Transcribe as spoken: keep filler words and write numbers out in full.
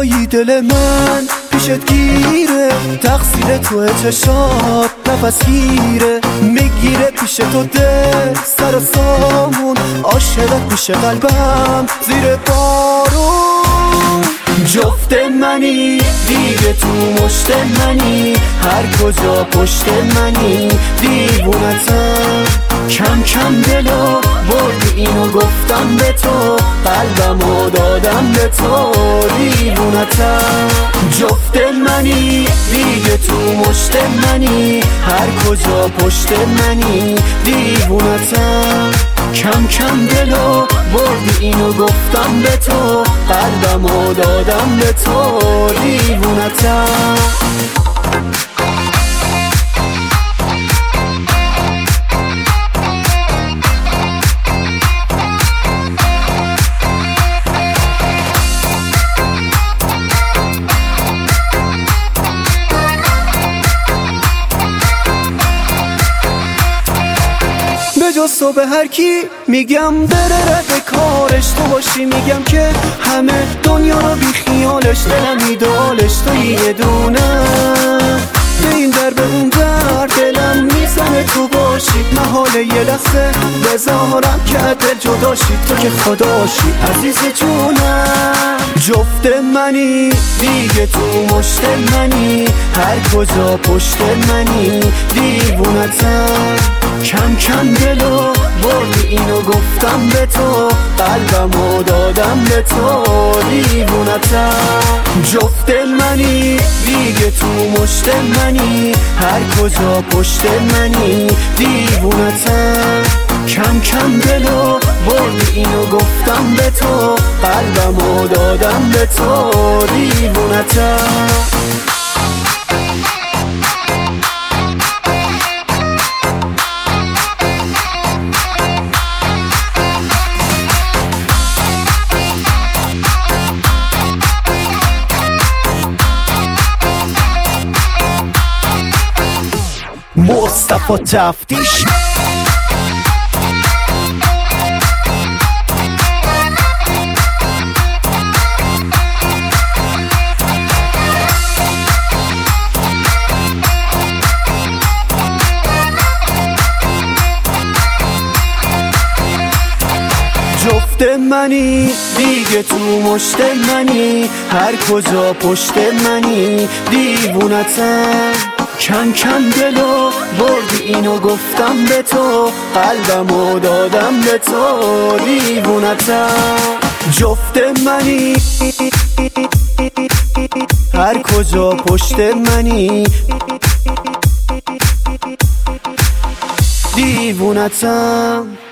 کجایی دل من پیشت گیره، تقصیر تو چشات نفس گیره، میگیره پیش تو دل سر و سامون، عاشقت پیش قلبم زیر بارون. جفت منی دیگه تو مشت منی، هر کجا پشت منی دیوونتم. کم کم دلو بردی اینو گفتم به تو، قلبمو دادم به تو دیوونتم. جفت منی دیگه تو مشت منی، هر کجا پشت منی دیوونتم. کم کم دلو بردی اینو گفتم به تو، قلبمو دادم به تو دیوونتم. جز تو به هر کی میگم بره رد کارش، تو باشی میگم که همه دنیا رو بی خیالش، دلم ایدالش تو یه دونه. به این در به اون در دلم میزنه تو باشی، محال یه لحظه بذارم که دل جداشی، تو که خداشی عزیز جونم. جفت منی دیگه تو مشت منی، هر کجا پشت منی دیوونتم. کم کم دلو بردی اینو گفتم به تو، قلبمو دادم به تو دیوونتم. جفت منی دیگه تو مشت منی، هر کجا پشت منی دیوونتم. کم کم دلو بردی اینو گفتم به تو، قلبمو دادم به تو دیوونتم. مصطفی تفتیش جفت منی دیگه تو مشت منی، هر کجا پشت منی دیوونتم. کم کم دلو بردی اینو گفتم به تو، قلبمو دادم به تو دیوونتم. جفت منی هر کجا پشت منی دیوونتم.